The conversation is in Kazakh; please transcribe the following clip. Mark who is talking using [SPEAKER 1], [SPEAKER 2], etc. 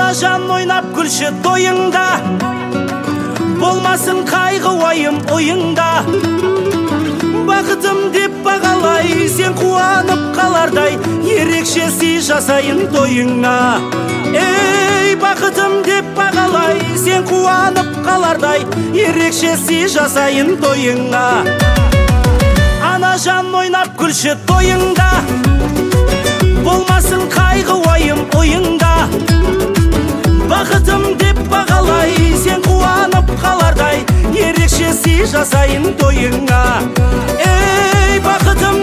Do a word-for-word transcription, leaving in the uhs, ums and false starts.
[SPEAKER 1] Анажан ойнап күлші тойыңда, болмасын қайғы уайым ойыңда. Бақытым деп бағалай, сен қуанып қалардай, ерекше сый жасайын тойыңа. Ей, бақытым деп бағалай, сен қуанып қалардай, ерекше сый жасайын тойыңа. Анажан ойнап күлші тойыңда, болмасын қайғы уайым ойыңда. Бақытым деп бағалай, сен қуанып қалардай, ерекше сый жасайын тойыңа. Ей, бақытым